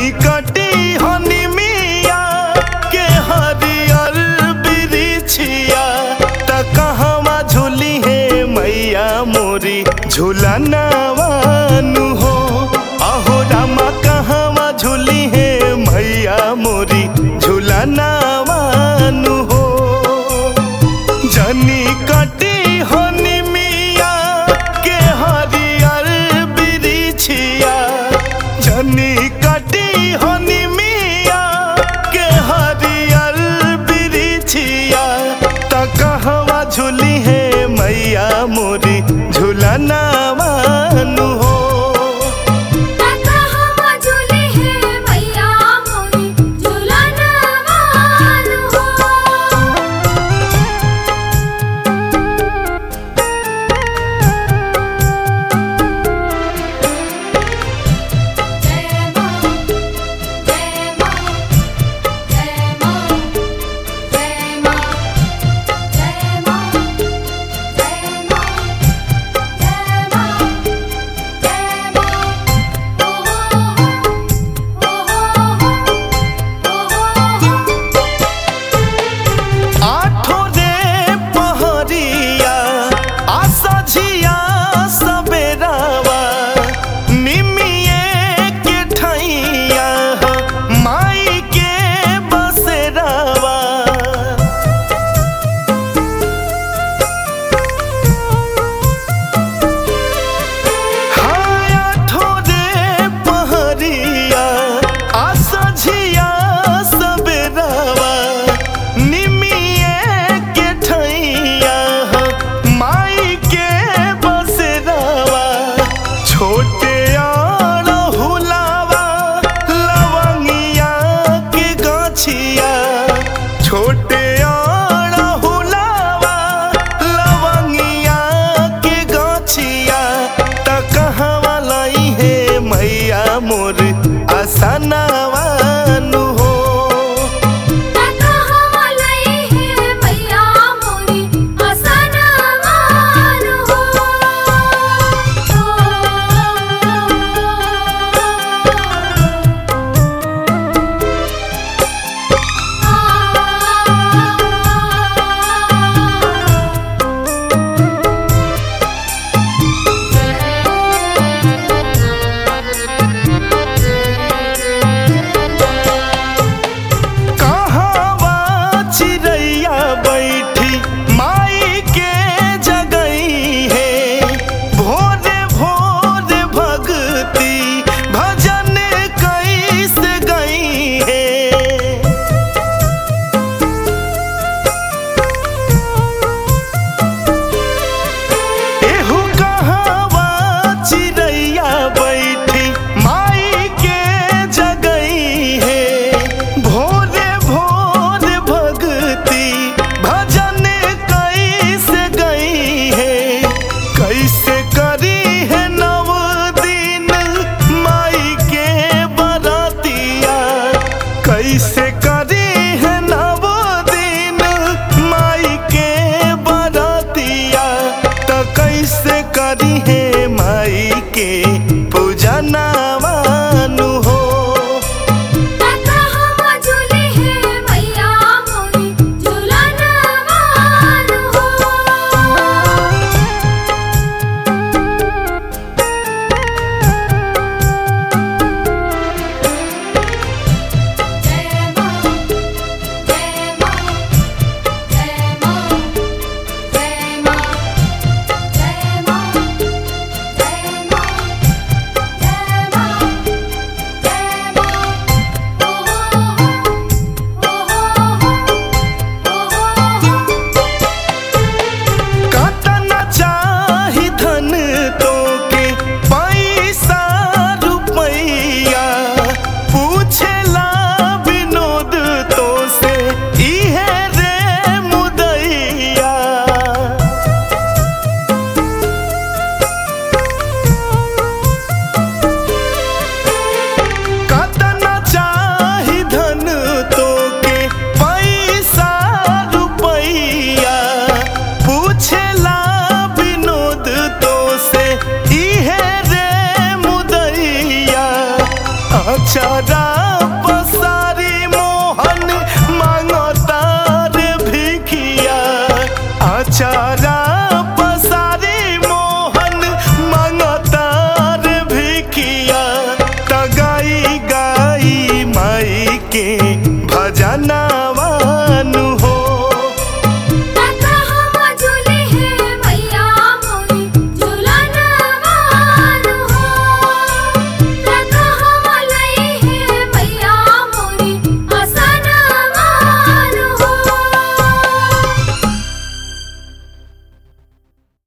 कटी हनी मिया के हरियर बिरिछिया त कहवा झूली है मैया मोरी झूलनावानु हो। अहो रामा कहवा झूली है मैया मोरी झूलनावानु हो। जनी कटी हनी मिया के हरियर बिरिछिया जनी कटी हनी मिया के हरियर बिरिछिया त कहवा झूली है मैया मोरी झूलनावानु हो। छोटे अड़हुलावा लवंगिया के गछिया त कहवा लाई है मैया मोर आसनावानु हो। कैसे करी है नव दिन माई के बरतिया त कैसे करी है माई के पूजनावानु हो। हमरा